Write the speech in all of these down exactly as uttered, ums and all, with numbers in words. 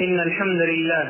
إن الحمد لله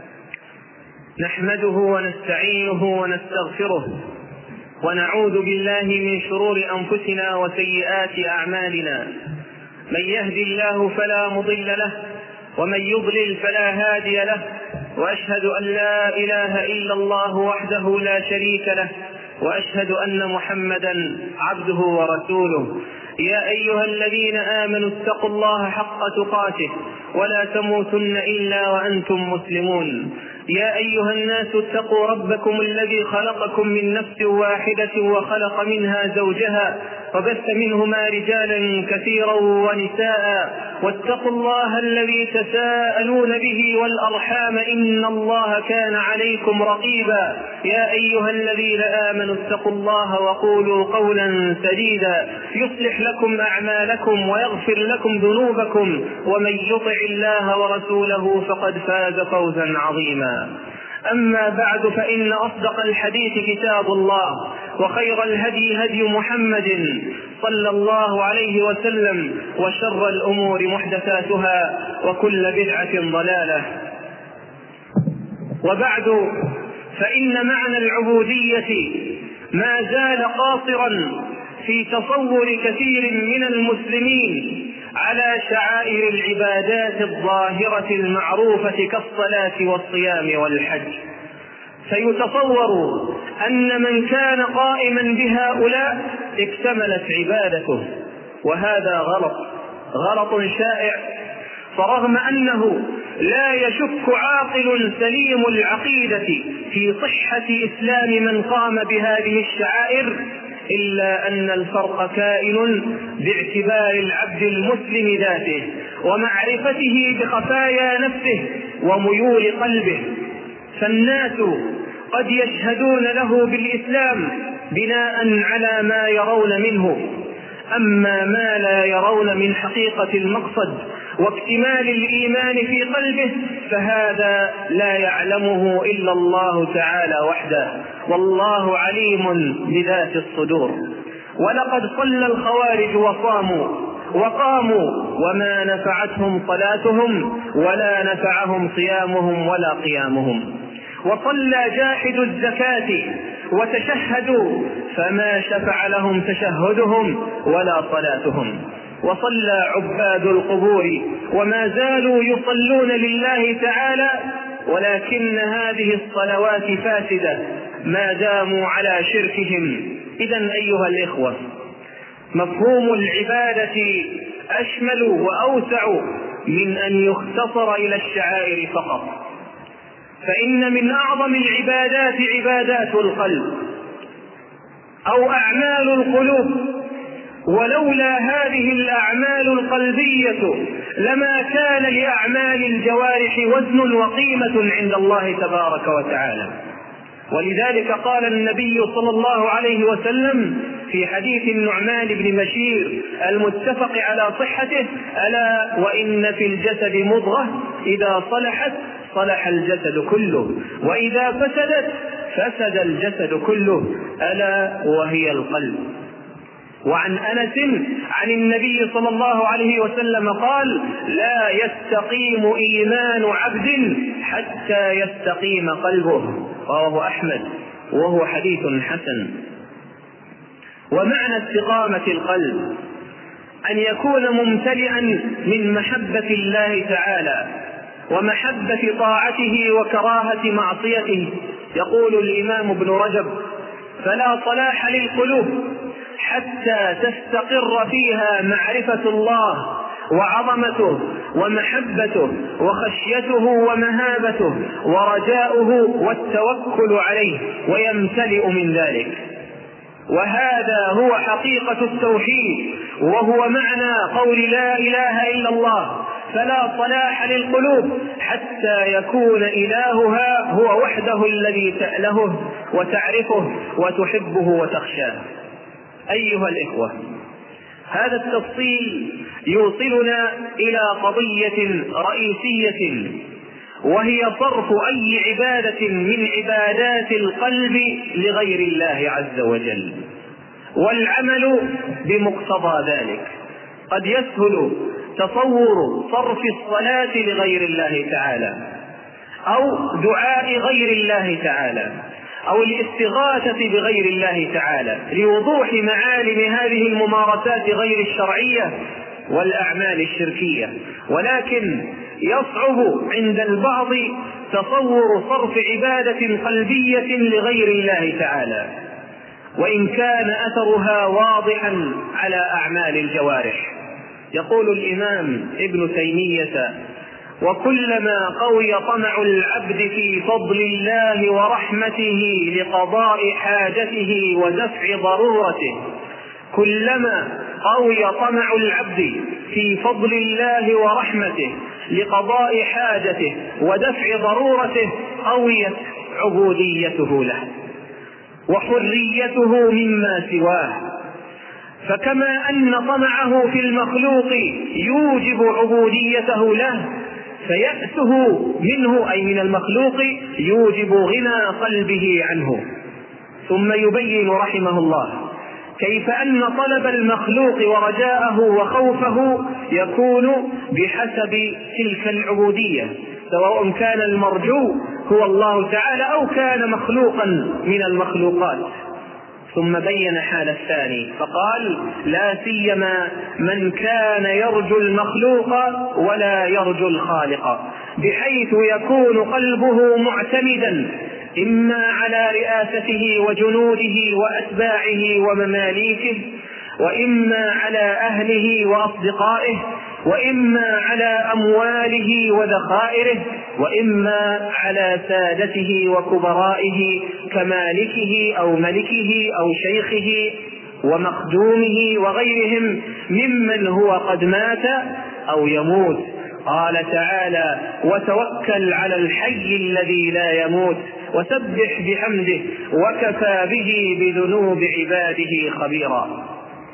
نحمده ونستعينه ونستغفره ونعوذ بالله من شرور أنفسنا وسيئات أعمالنا. من يهد الله فلا مضل له ومن يضلل فلا هادي له، وأشهد أن لا إله إلا الله وحده لا شريك له، وأشهد أن محمدا عبده ورسوله. يا أيها الذين آمنوا اتقوا الله حق تقاته ولا تموتن إلا وأنتم مسلمون. يا أيها الناس اتقوا ربكم الذي خلقكم من نفس واحدة وخلق منها زوجها وبث منهما رجالا كثيرا ونساء، واتقوا الله الذي تساءلون به والأرحام إن الله كان عليكم رقيبا. يا أيها الذين آمنوا اتقوا الله وقولوا قولا سديدا يصلح لكم أعمالكم ويغفر لكم ذنوبكم، ومن يطع الله ورسوله فقد فاز فوزا عظيما. أما بعد، فإن أصدق الحديث كتاب الله، وخير الهدي هدي محمد صلى الله عليه وسلم، وشر الأمور محدثاتها، وكل بدعة ضلالة. وبعد، فإن معنى العبودية ما زال قاصرا في تصور كثير من المسلمين على شعائر العبادات الظاهرة المعروفة كالصلاة والصيام والحج، فيتصور أن من كان قائما بهؤلاء اكتملت عبادته، وهذا غلط غلط شائع. فرغم أنه لا يشك عاقل سليم العقيدة في صحة إسلام من قام بهذه الشعائر، إلا أن الفرق كائن باعتبار العبد المسلم ذاته ومعرفته بخفايا نفسه وميول قلبه. فالناس قد يشهدون له بالإسلام بناء على ما يرون منه، أما ما لا يرون من حقيقة المقصد واكتمال الإيمان في قلبه فهذا لا يعلمه إلا الله تعالى وحده، والله عليم بذات الصدور. ولقد صلى الخوارج وصاموا وقاموا وما نفعتهم صلاتهم ولا نفعهم صيامهم ولا قيامهم، وصلى جاحد الزكاة وتشهدوا فما شفع لهم تشهدهم ولا صلاتهم، وصلى عباد القبور وما زالوا يصلون لله تعالى، ولكن هذه الصلوات فاسدة ما داموا على شركهم. إذن أيها الإخوة، مفهوم العبادة أشمل وأوسع من أن يختصر إلى الشعائر فقط، فإن من أعظم العبادات عبادات القلب أو أعمال القلوب، ولولا هذه الأعمال القلبية لما كان لأعمال الجوارح وزن وقيمة عند الله تبارك وتعالى. ولذلك قال النبي صلى الله عليه وسلم في حديث النعمان بن بشير المتفق على صحته: ألا وإن في الجسد مضغة إذا صلحت صلح الجسد كله، وإذا فسدت فسد الجسد كله، ألا وهي القلب. وعن أنس عن النبي صلى الله عليه وسلم قال: لا يستقيم إيمان عبد حتى يستقيم قلبه، رواه أحمد، وهو حديث حسن. ومعنى استقامة القلب أن يكون ممتلئا من محبة الله تعالى ومحبة طاعته وكراهة معصيته. يقول الإمام ابن رجب: فلا صلاح للقلوب حتى تستقر فيها معرفة الله وعظمته ومحبته وخشيته ومهابته ورجاؤه والتوكل عليه، ويمتلئ من ذلك. وهذا هو حقيقة التوحيد، وهو معنى قول لا إله إلا الله. فلا صلاح للقلوب حتى يكون إلهها هو وحده الذي تألهه وتعرفه وتحبه وتخشاه. أيها الإخوة، هذا التفصيل يوصلنا إلى قضية رئيسية، وهي صرف أي عبادة من عبادات القلب لغير الله عز وجل، والعمل بمقتضى ذلك. قد يسهل تصور صرف الصلاة لغير الله تعالى، أو دعاء غير الله تعالى، أو الاستغاثة بغير الله تعالى، لوضوح معالم هذه الممارسات غير الشرعية والأعمال الشركية. ولكن يصعب عند البعض تصور صرف عبادة قلبية لغير الله تعالى، وإن كان أثرها واضحا على أعمال الجوارح. يقول الإمام ابن تيمية: وكلما قوي طمع العبد في فضل الله ورحمته لقضاء حاجته ودفع ضرورته، كلما قوي طمع العبد في فضل الله ورحمته لقضاء حاجته ودفع ضرورته، قويت عبوديته له وحريته مما سواه. فكما أن طمعه في المخلوق يوجب عبوديته له، فيأسه منه أي من المخلوق يوجب غنى قلبه عنه. ثم يبين رحمه الله كيف أن طلب المخلوق ورجاءه وخوفه يكون بحسب تلك العبودية، سواء كان المرجو هو الله تعالى أو كان مخلوقا من المخلوقات. ثم بين حال الثاني فقال: لا سيما من كان يرجو المخلوق ولا يرجو الخالق، بحيث يكون قلبه معتمدا إما على رئاسته وجنوده وأتباعه ومماليكه، وإما على أهله وأصدقائه، وإما على أمواله وذخائره، وإما على سادته وكبرائه كمالكه أو ملكه أو شيخه ومخدومه وغيرهم ممن هو قد مات أو يموت. قال تعالى: وتوكل على الحي الذي لا يموت وسبح بحمده وكفى به بذنوب عباده خبيرا.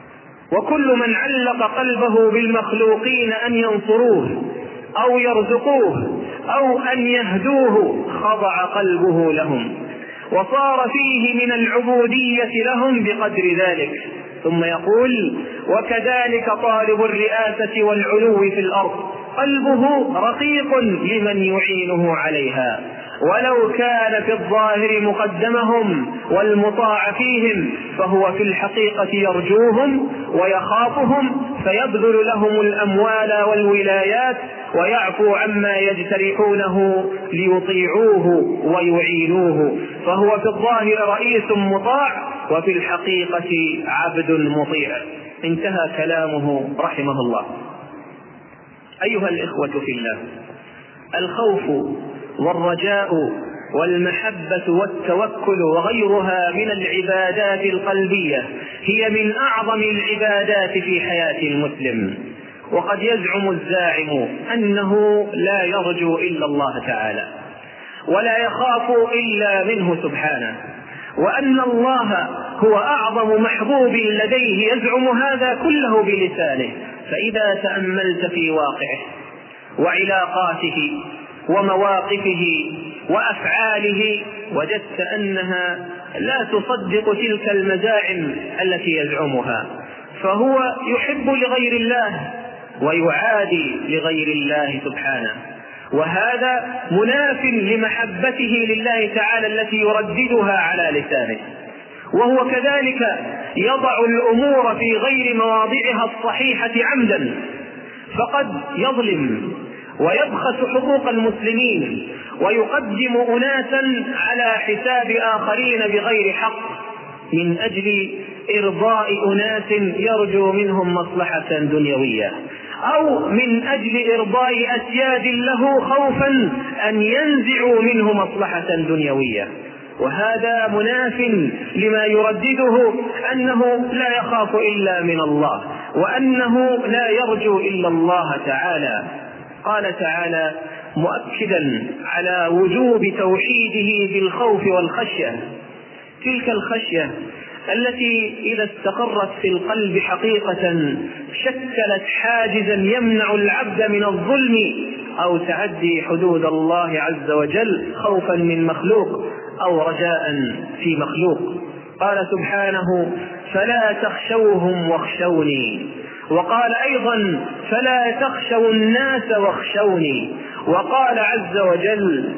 وكل من علق قلبه بالمخلوقين أن ينصروه أو يرزقوه أو أن يهدوه خضع قلبه لهم، وصار فيه من العبودية لهم بقدر ذلك. ثم يقول: وكذلك طالب الرئاسة والعلو في الأرض قلبه رقيق لمن يعينه عليها، ولو كان في الظاهر مقدمهم والمطاع فيهم، فهو في الحقيقة يرجوهم ويخافهم، فيبذل لهم الأموال والولايات ويعفو عما يجترحونه ليطيعوه ويعينوه، فهو في الظاهر رئيس مطاع وفي الحقيقة عبد مطيع. انتهى كلامه رحمه الله. أيها الإخوة في الله، الخوف والرجاء والمحبة والتوكل وغيرها من العبادات القلبية هي من أعظم العبادات في حياة المسلم. وقد يزعم الزاعم أنه لا يرجو إلا الله تعالى ولا يخاف إلا منه سبحانه، وأن الله هو أعظم محبوب لديه، يزعم هذا كله بلسانه. فإذا تأملت في واقعه وعلاقاته ومواقفه وأفعاله وجدت أنها لا تصدق تلك المزاعم التي يزعمها، فهو يحب لغير الله ويعادي لغير الله سبحانه، وهذا مناف لمحبته لله تعالى التي يرددها على لسانه. وهو كذلك يضع الأمور في غير مواضعها الصحيحة عمدا، فقد يظلم ويبخس حقوق المسلمين ويقدم أناسا على حساب آخرين بغير حق من أجل إرضاء أناس يرجو منهم مصلحة دنيوية، أو من أجل إرضاء أسياد له خوفا أن ينزعوا منه مصلحة دنيوية. وهذا مناف لما يردده أنه لا يخاف إلا من الله وأنه لا يرجو إلا الله تعالى. قال تعالى مؤكدا على وجوب توحيده بالخوف والخشية، تلك الخشية التي إذا استقرت في القلب حقيقة شكلت حاجزا يمنع العبد من الظلم أو تعدي حدود الله عز وجل خوفا من مخلوق أو رجاء في مخلوق. قال سبحانه: فلا تخشوهم واخشوني وقال أيضا فلا تخشوا الناس واخشوني، وقال عز وجل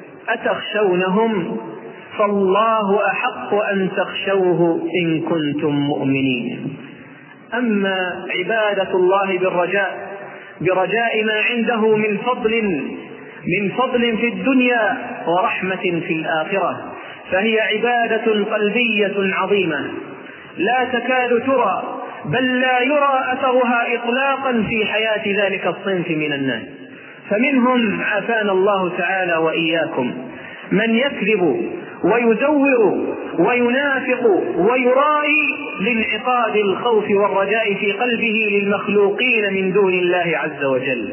أتخشونهم فالله أحق أن تخشوه إن كنتم مؤمنين. أما عبادة الله بالرجاء برجاء ما عنده من فضل من فضل في الدنيا ورحمة في الآخرة، فهي عبادة قلبية عظيمة لا تكاد ترى بل لا يرى أثرها إطلاقا في حياة ذلك الصنف من الناس. فمنهم عافانا الله تعالى وإياكم من يكذب ويزور وينافق ويرائي لانعقاد الخوف والرجاء في قلبه للمخلوقين من دون الله عز وجل،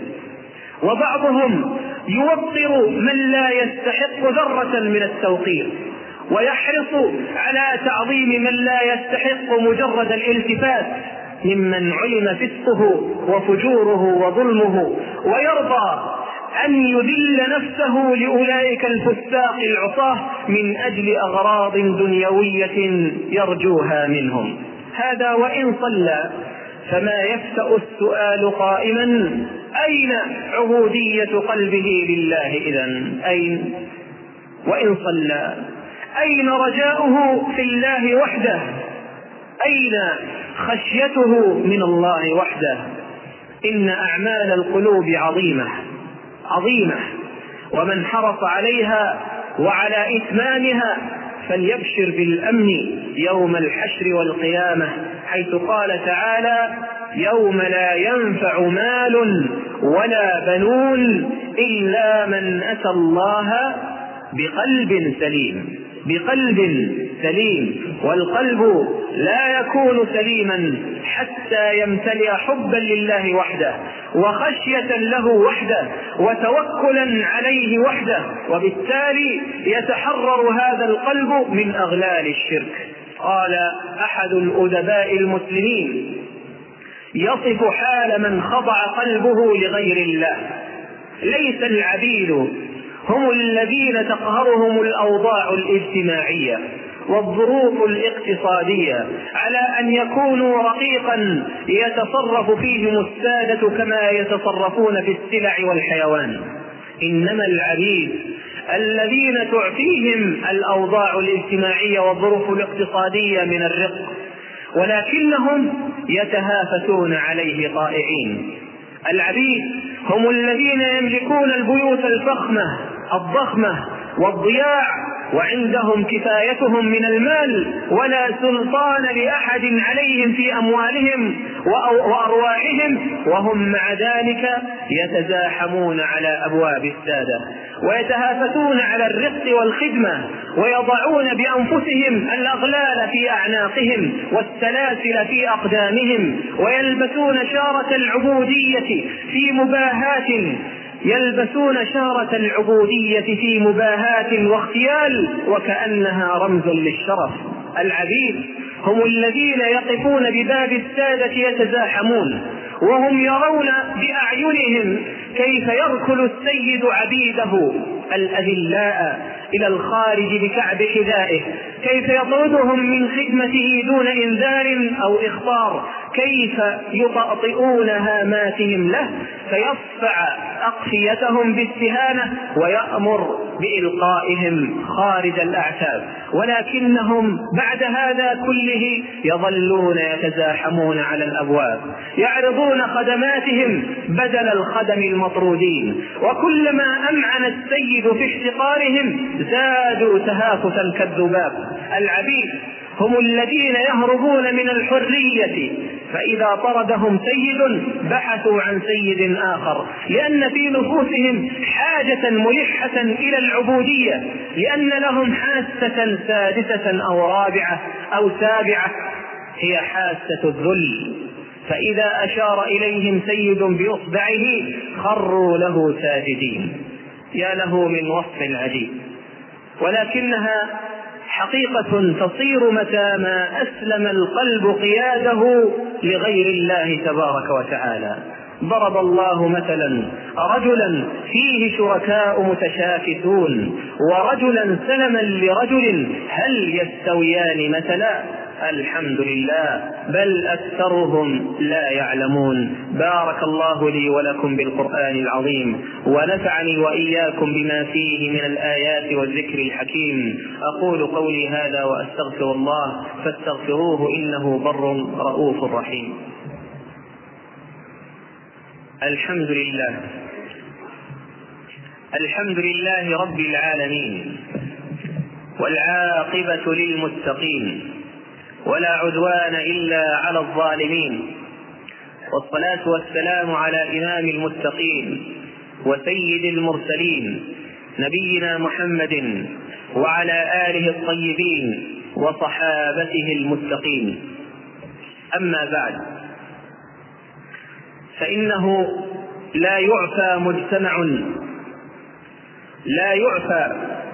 وبعضهم يوقر من لا يستحق ذرة من التوقير، ويحرص على تعظيم من لا يستحق مجرد الالتفات ممن علم فسقه وفجوره وظلمه، ويرضى أن يذل نفسه لأولئك الفساق العصاة من أجل أغراض دنيوية يرجوها منهم. هذا وإن صلى فما يفتأ السؤال قائما أين عبودية قلبه لله إذن؟ أين؟ وإن صلى أين رجاؤه في الله وحده؟ أين خشيته من الله وحده؟ إن أعمال القلوب عظيمة عظيمة، ومن حرص عليها وعلى إتمامها فليبشر بالأمن يوم الحشر والقيامة، حيث قال تعالى يوم لا ينفع مال ولا بنون إلا من أتى الله بقلب سليم بقلب سليم. والقلب لا يكون سليما حتى يمتلئ حبا لله وحده وخشية له وحده وتوكلا عليه وحده، وبالتالي يتحرر هذا القلب من أغلال الشرك. قال أحد الأدباء المسلمين يصف حال من خضع قلبه لغير الله: ليس العبيد هم الذين تقهرهم الأوضاع الاجتماعية والظروف الاقتصادية على أن يكونوا رقيقا يتصرف فيهم السادة كما يتصرفون في السلع والحيوان، إنما العبيد الذين تعفيهم الأوضاع الاجتماعية والظروف الاقتصادية من الرق ولكنهم يتهافتون عليه طائعين. العبيد هم الذين يملكون البيوت الفخمة الضخمة والضياع وعندهم كفايتهم من المال ولا سلطان لأحد عليهم في أموالهم وأرواحهم، وهم مع ذلك يتزاحمون على أبواب السادة ويتهافتون على الرق والخدمة ويضعون بأنفسهم الأغلال في أعناقهم والسلاسل في أقدامهم ويلبسون شارة العبودية في مباهاة يلبسون شارة العبودية في مباهاة واغتيال وكأنها رمز للشرف. العبيد هم الذين يقفون بباب السادة يتزاحمون وهم يرون بأعينهم كيف يركل السيد عبيده الأذلاء إلى الخارج بكعب حذائه، كيف يطردهم من خدمته دون إنذار أو إخبار، كيف يطأطئون هاماتهم له فيصفع أقفيتهم باستهانة ويأمر بإلقائهم خارج الأعتاب، ولكنهم بعد هذا كله يظلون يتزاحمون على الأبواب يعرضون خدماتهم بدل الخدم المطرودين، وكلما أمعن السيد في احتقارهم زادوا تهافتا كالذباب. العبيد هم الذين يهربون من الحرية فإذا طردهم سيد بحثوا عن سيد آخر، لأن في نفوسهم حاجة ملحة إلى العبودية، لأن لهم حاسة سادسة أو رابعة أو سابعة هي حاسة الذل، فإذا أشار إليهم سيد بإصبعه خروا له ساجدين. يا له من وصف عجيب، ولكنها حقيقة تصير متى ما أسلم القلب قياده لغير الله تبارك وتعالى. ضرب الله مثلا رجلا فيه شركاء متشاكسون ورجلا سلما لرجل هل يستويان مثلا؟ الحمد لله، بل أكثرهم لا يعلمون. بارك الله لي ولكم بالقرآن العظيم، ونفعني وإياكم بما فيه من الآيات والذكر الحكيم. أقول قولي هذا وأستغفر الله، فاستغفروه إنه بر رؤوف رحيم. الحمد لله الحمد لله رب العالمين، والعاقبة للمتقين، ولا عدوان إلا على الظالمين، والصلاة والسلام على إمام المتقين وسيد المرسلين نبينا محمد وعلى آله الطيبين وصحابته المتقين. أما بعد، فإنه لا يعفى مجتمع لا يعفى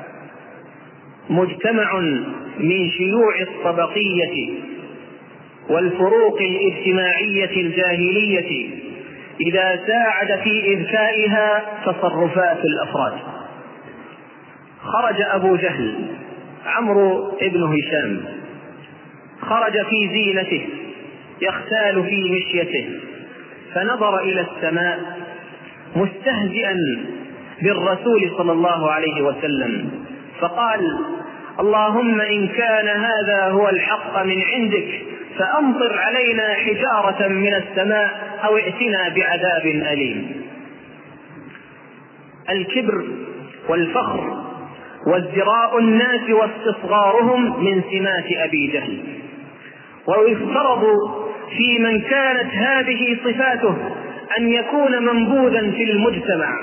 مجتمع من شيوع الطبقية والفروق الاجتماعية الجاهلية إذا ساعد في إذكائها تصرفات الأفراد. خرج أبو جهل عمرو بن هشام، خرج في زينته يختال في مشيته، فنظر إلى السماء مستهزئا بالرسول صلى الله عليه وسلم، فقال: اللهم إن كان هذا هو الحق من عندك فأمطر علينا حجارة من السماء أو ائتنا بعذاب أليم. الكبر والفخر وازدراء الناس واستصغارهم من سمات أبي جهل، ويفترض في من كانت هذه صفاته أن يكون منبوذا في المجتمع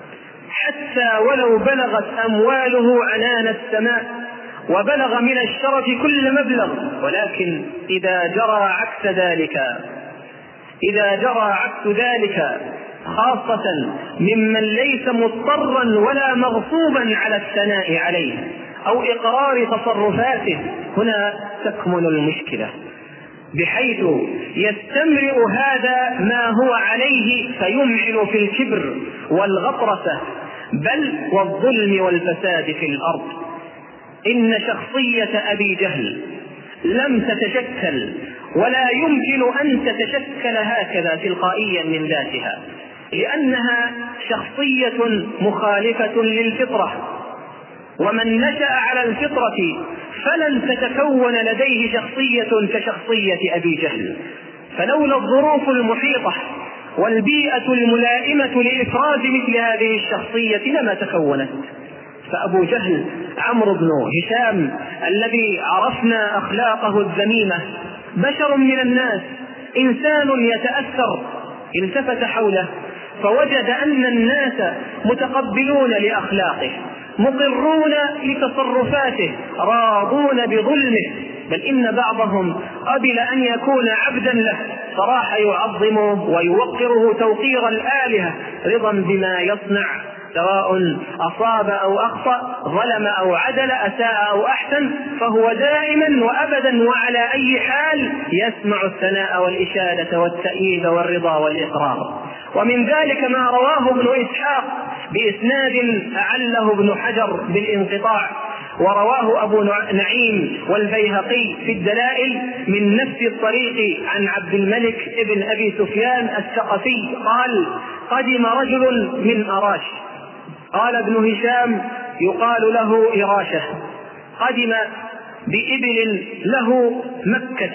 حتى ولو بلغت أمواله عنان السماء وبلغ من الشرف كل مبلغ. ولكن إذا جرى عكس ذلك إذا جرى عكس ذلك خاصة ممن ليس مضطرا ولا مغصوبا على الثناء عليه أو إقرار تصرفاته، هنا تكمن المشكلة، بحيث يستمرئ هذا ما هو عليه فيمعن في الكبر والغطرسة بل والظلم والفساد في الأرض. إن شخصية أبي جهل لم تتشكل ولا يمكن أن تتشكل هكذا تلقائيا من ذاتها، لأنها شخصية مخالفة للفطرة، ومن نشأ على الفطرة فلن تتكون لديه شخصية كشخصية أبي جهل. فلولا الظروف المحيطة والبيئة الملائمة لإفراز مثل هذه الشخصية لما تكونت. فأبو جهل عمرو بن هشام الذي عرفنا أخلاقه الذميمة بشر من الناس، إنسان يتأثر، التفت حوله فوجد أن الناس متقبلون لأخلاقه، مقرون لتصرفاته، راضون بظلمه، بل إن بعضهم قبل أن يكون عبدا له فراح يعظمه ويوقره توقير الآلهة رضا بما يصنع، سواء أصاب أو أخطأ، ظلم أو عدل، أساء أو أحسن، فهو دائما وأبدا وعلى أي حال يسمع الثناء والإشادة والتأييد والرضا والإقرار. ومن ذلك ما رواه ابن إسحاق بإسناد أعله ابن حجر بالانقطاع، ورواه أبو نعيم والبيهقي في الدلائل من نفس الطريق عن عبد الملك ابن أبي سفيان الثقفي قال: قدم رجل من أراش، قال ابن هشام يقال له إراشة، قدم بإبل له مكة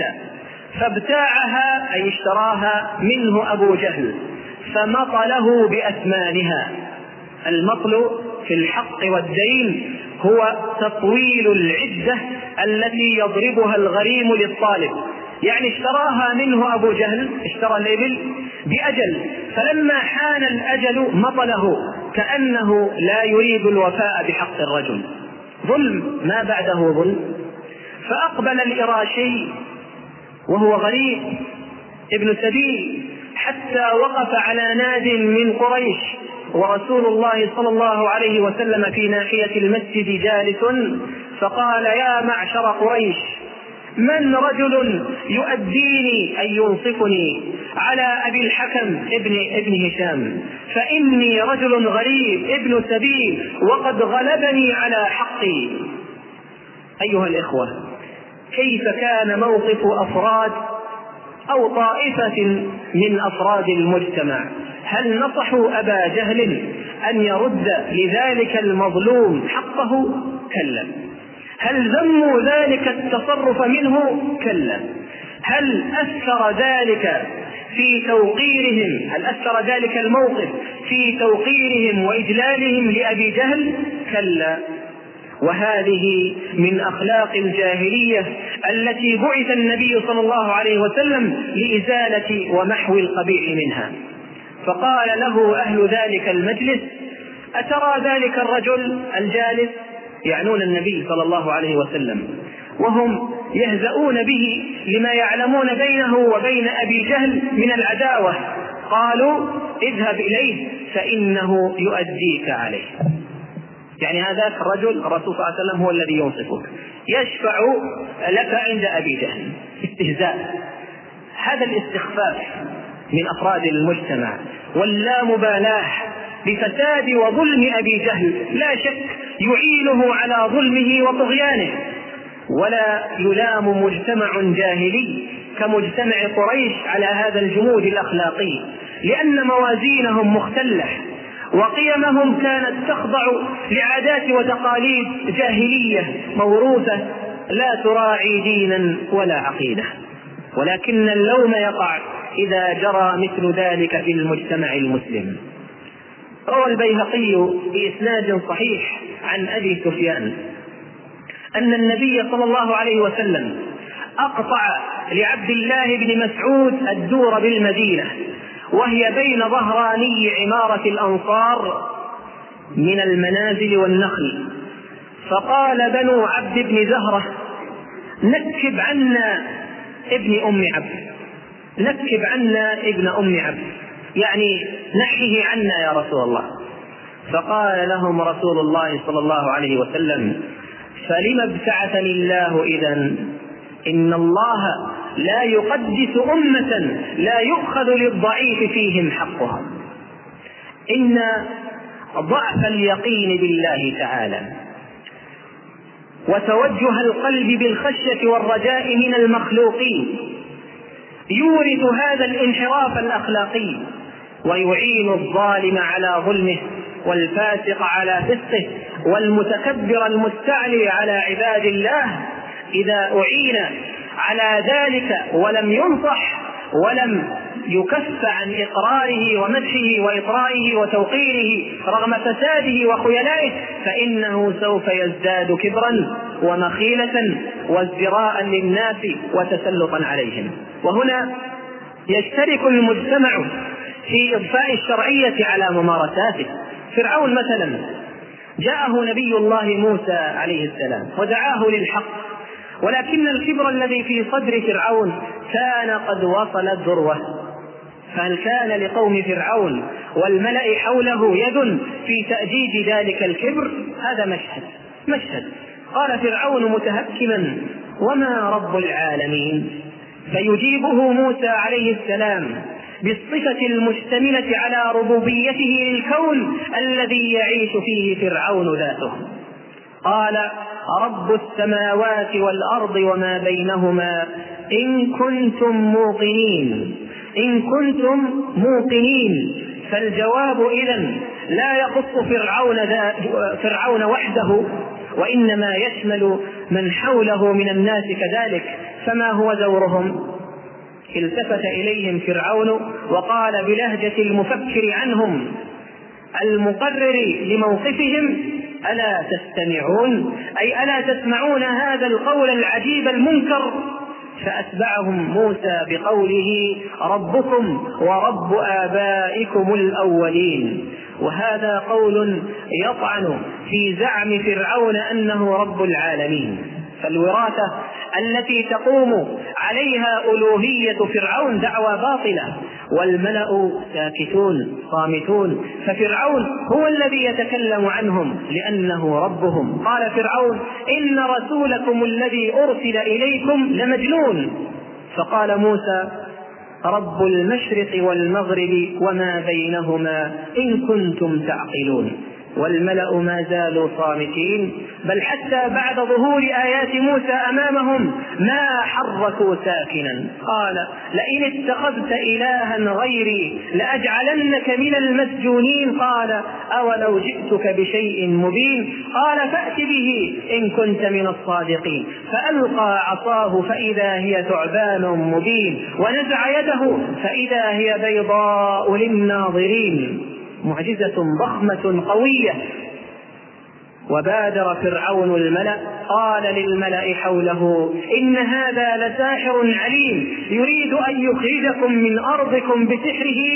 فابتاعها أي اشتراها منه أبو جهل فمطله بأثمانها. المطل في الحق والدين هو تطويل العدة التي يضربها الغريم للطالب، يعني اشتراها منه أبو جهل، اشترى الإبل بأجل، فلما حان الأجل مطله كأنه لا يريد الوفاء بحق الرجل. ظلم ما بعده ظلم. فأقبل الإراشي وهو غريب ابن سبيل حتى وقف على ناد من قريش، ورسول الله صلى الله عليه وسلم في ناحية المسجد جالس، فقال: يا معشر قريش، من رجل يؤديني أي ينصفني على أبي الحكم ابن, ابن هشام، فإني رجل غريب ابن سبيل وقد غلبني على حقي. أيها الإخوة، كيف كان موقف أفراد أو طائفة من أفراد المجتمع. هل نصحوا أبا جهل أن يرد لذلك المظلوم حقه؟ كلا. هل ذموا ذلك التصرف منه؟ كلا. هل أثر ذلك في توقيرهم هل أثر ذلك الموقف في توقيرهم وإجلالهم لأبي جهل؟ كلا. وهذه من أخلاق الجاهلية التي بعث النبي صلى الله عليه وسلم لإزالة ومحو القبيح منها. فقال له أهل ذلك المجلس: أترى ذلك الرجل الجالس، يعنون النبي صلى الله عليه وسلم، وهم يهزؤون به لما يعلمون بينه وبين أبي جهل من العداوة، قالوا: اذهب إليه فإنه يؤديك عليه. يعني هذاك الرجل الرسول صلى الله عليه وسلم هو الذي ينصفك، يشفع لك عند أبي جهل. استهزاء. هذا الاستخفاف من أفراد المجتمع واللامبالاة بفساد وظلم أبي جهل لا شك يعينه على ظلمه وطغيانه. ولا يلام مجتمع جاهلي كمجتمع قريش على هذا الجمود الأخلاقي، لأن موازينهم مختلة وقيمهم كانت تخضع لعادات وتقاليد جاهلية موروثة لا تراعي دينا ولا عقيدة. ولكن اللوم يقع إذا جرى مثل ذلك في المجتمع المسلم. روى البيهقي بإسناد صحيح عن أبي سفيان أن النبي صلى الله عليه وسلم أقطع لعبد الله بن مسعود الدور بالمدينة، وهي بين ظهراني عمارة الأنصار من المنازل والنخل، فقال بنو عبد بن زهرة: نكب عنا ابن أم عبد، نكب عنا ابن أم عبد، يعني نحيه عنا يا رسول الله. فقال لهم رسول الله صلى الله عليه وسلم: فلم ابتعثني الله إذن؟ إن الله لا يقدس أمة لا يؤخذ للضعيف فيهم حقها. إن ضعف اليقين بالله تعالى وتوجه القلب بالخشية والرجاء من المخلوقين يورث هذا الانحراف الأخلاقي، ويعين الظالم على ظلمه والفاسق على فسقه والمتكبر المستعلي على عباد الله. إذا أعين على ذلك ولم ينصح ولم يكف عن إقراره ومدحه وإطرائه وتوقيره رغم فساده وخيلائه، فإنه سوف يزداد كبرا ومخيلة وازدراء للناس وتسلطا عليهم. وهنا يشترك المجتمع في إضفاء الشرعية على ممارساته. فرعون مثلا جاءه نبي الله موسى عليه السلام ودعاه للحق، ولكن الكبر الذي في صدر فرعون كان قد وصل الذروة. فهل كان لقوم فرعون والملأ حوله يد في تأجيج ذلك الكبر؟ هذا مشهد مشهد قال فرعون متهكما: وما رب العالمين؟ فيجيبه موسى عليه السلام بالصفة المشتملة على ربوبيته للكون الذي يعيش فيه فرعون ذاته. قال: رب السماوات والأرض وما بينهما إن كنتم موقنين إن كنتم موقنين. فالجواب إذن لا يخص فرعون, فرعون وحده، وإنما يشمل من حوله من الناس كذلك. فما هو دورهم؟ التفت إليهم فرعون وقال بلهجة المفكر عنهم المقرر لموقفهم: ألا تستمعون؟ أي ألا تسمعون هذا القول العجيب المنكر؟ فأتبعهم موسى بقوله: ربكم ورب آبائكم الأولين. وهذا قول يطعن في زعم فرعون أنه رب العالمين. فالوراثة التي تقوم عليها ألوهية فرعون دعوى باطلة، والملأ ساكتون صامتون، ففرعون هو الذي يتكلم عنهم لأنه ربهم. قال فرعون: إن رسولكم الذي أرسل إليكم لمجنون. فقال موسى: رب المشرق والمغرب وما بينهما إن كنتم تعقلون. والملأ ما زالوا صامتين، بل حتى بعد ظهور آيات موسى أمامهم ما حركوا ساكنا. قال: لئن اتخذت إلها غيري لأجعلنك من المسجونين. قال: أولو جئتك بشيء مبين. قال: فأت به إن كنت من الصادقين. فألقى عصاه فإذا هي ثعبان مبين، ونزع يده فإذا هي بيضاء للناظرين. معجزة ضخمة قوية. وبادر فرعون الملأ قال للملأ حوله: إن هذا لساحر عليم يريد أن يخرجكم من أرضكم بسحره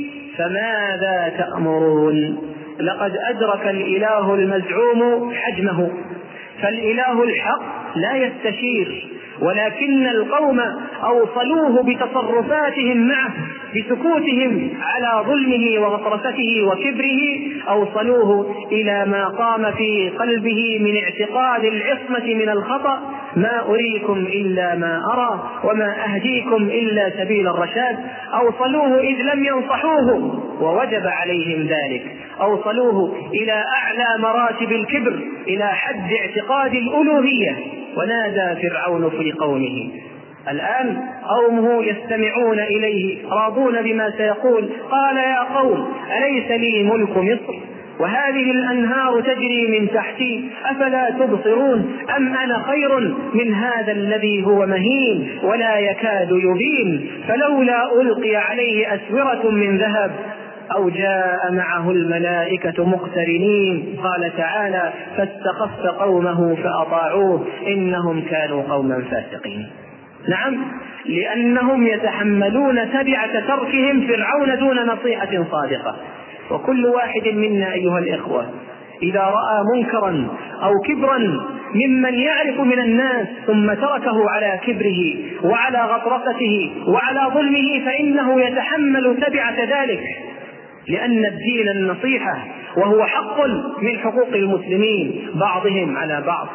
فماذا تأمرون؟ لقد أدرك الإله المزعوم حجمه، فالإله الحق لا يستشير، ولكن القوم أوصلوه بتصرفاتهم معه، بسكوتهم على ظلمه وغطرسته وكبره، أوصلوه إلى ما قام في قلبه من اعتقاد العصمة من الخطأ: ما أريكم إلا ما أرى وما أهديكم إلا سبيل الرشاد. أوصلوه إذ لم ينصحوه ووجب عليهم ذلك، أوصلوه إلى أعلى مراتب الكبر، إلى حد اعتقاد الألوهية. ونادى فرعون في قومه. الآن قومه يستمعون إليه راضون بما سيقول. قال: يا قوم أليس لي ملك مصر وهذه الأنهار تجري من تحتي أفلا تبصرون؟ أم أنا خير من هذا الذي هو مهين ولا يكاد يبين؟ فلولا ألقي عليه أسورة من ذهب أو جاء معه الملائكة مقترنين. قال تعالى: فاستخف قومه فأطاعوه إنهم كانوا قوما فاسقين. نعم، لأنهم يتحملون تبعة تركهم فرعون دون نصيحة صادقة. وكل واحد منا أيها الإخوة إذا رأى منكرا أو كبرا ممن يعرف من الناس ثم تركه على كبره وعلى غطرسته وعلى ظلمه فإنه يتحمل تبعة ذلك، لأن الدين النصيحة، وهو حق من حقوق المسلمين بعضهم على بعض.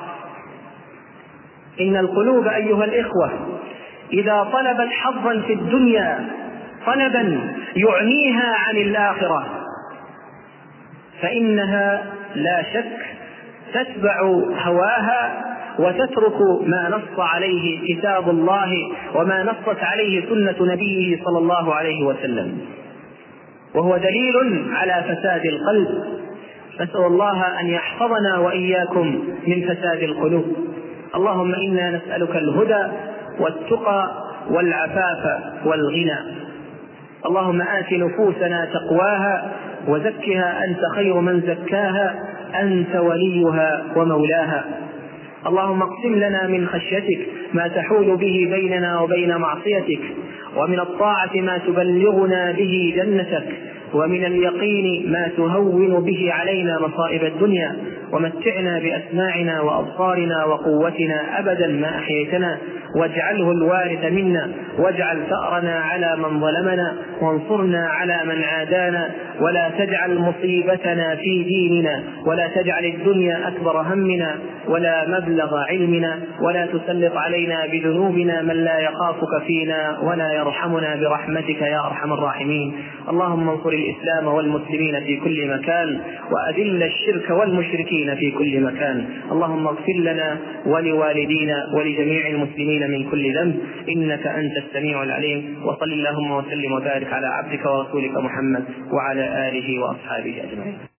إن القلوب أيها الإخوة إذا طلبت حظا في الدنيا طلبا يعنيها عن الآخرة فإنها لا شك تتبع هواها وتترك ما نص عليه كتاب الله وما نصت عليه سنة نبيه صلى الله عليه وسلم، وهو دليل على فساد القلب. نسأل الله أن يحفظنا وإياكم من فساد القلوب. اللهم إنا نسألك الهدى والتقى والعفاف والغنى. اللهم آت نفوسنا تقواها وزكها أنت خير من زكاها أنت وليها ومولاها. اللهم اقسم لنا من خشيتك ما تحول به بيننا وبين معصيتك، ومن الطاعة ما تبلغنا به جنتك، ومن اليقين ما تهون به علينا مصائب الدنيا، ومتعنا بأسماعنا وأبصارنا وقوتنا أبدا ما أحييتنا، واجعله الوارث منا، واجعل ثأرنا على من ظلمنا، وانصرنا على من عادانا، ولا تجعل مصيبتنا في ديننا، ولا تجعل الدنيا أكبر همنا ولا مبلغ علمنا، ولا تسلط علينا بذنوبنا من لا يخافك فينا ولا يرحمنا برحمتك يا أرحم الراحمين. اللهم انصر الإسلام والمسلمين في كل مكان، وأذل الشرك والمشركين في كل مكان. اللهم اغفر لنا ولوالدينا ولجميع المسلمين من كل ذنب إنك أنت السميع العليم. وصل اللهم وسلم وبارك على عبدك ورسولك محمد وعلى آله وأصحابه أجمعين.